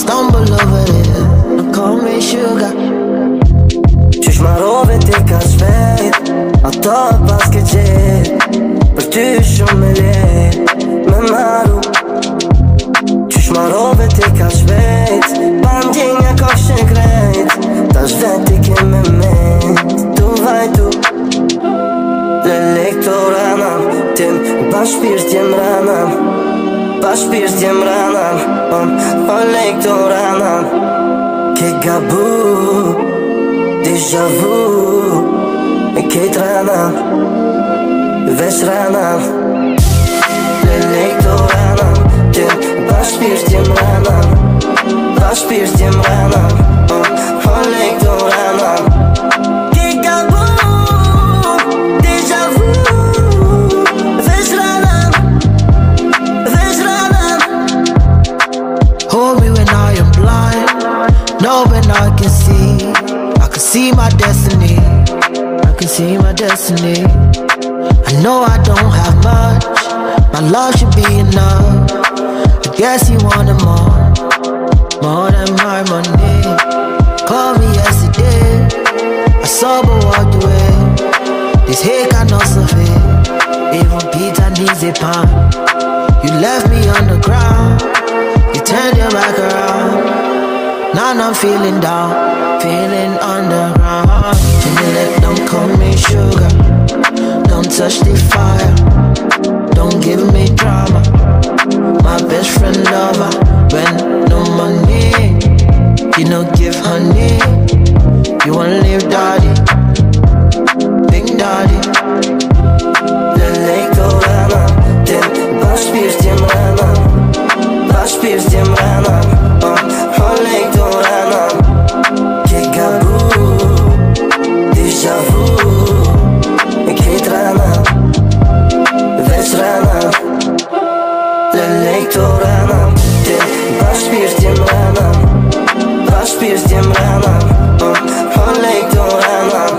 stumble over it. Don't call me sugar. Qysh marrove ti ka shpejt, ato pas ke qet, për ty shumë me let, me maru. Qysh marrove ti ka shpejt, pa ndjenja koshin krejt, tash veti ke me tu vajtu. Lektoranam, tim bashpirt jem ranam, bashpirt jem ranam, o lektoranam. Ke gabu, déjà vu, ke tranam, veç ranam. Lektoranam, tim bashpirt jem ranam, bashpirt jem ranam, o lektoranam. Hold me when I am blind, know when I can see my destiny, I can see my destiny. I know I don't have much, my love should be enough. I guess you wanted more than my money. Called me yesterday, I saw but walked away. This hate cannot survive, even Peter needs a pound. You left me on the ground, you turned your back around. Now I'm feeling down, feeling underground. Don't call me sugar, don't touch the fire, don't give me drama. My best friend lover, when no money, you no give honey. You wanna live daddy, big daddy. Lektoranam, tim bashpirt jem ranam, bashpirt jem ranam, o lektoranam. Ke gabu, déjà vu, ke tranam, veç ranam. Lektoranam, tim bashpirt jem ranam, bashpirt jem ranam, o lektoranam.